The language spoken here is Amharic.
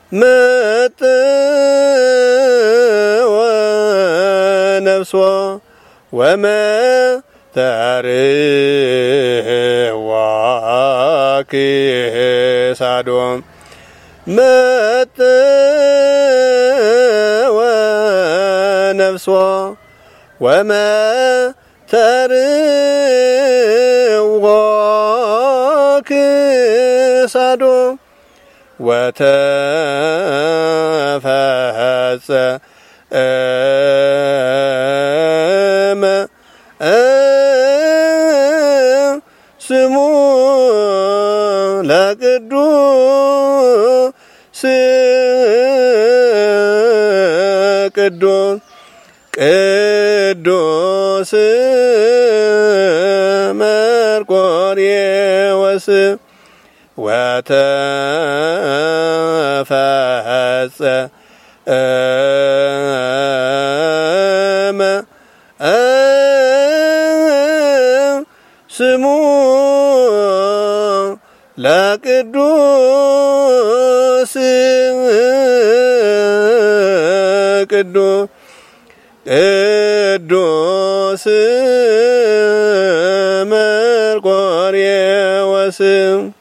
ونفسه وما ترواك سادوم مات ونفسه وما ترواك سادوم وتفهز ስሙ ለቅዱስ ቅዱስ መርቆሬዎስ ወተፈጸመ ስሙ ለቅዱስ ቅዱስ መርቆሬዎስ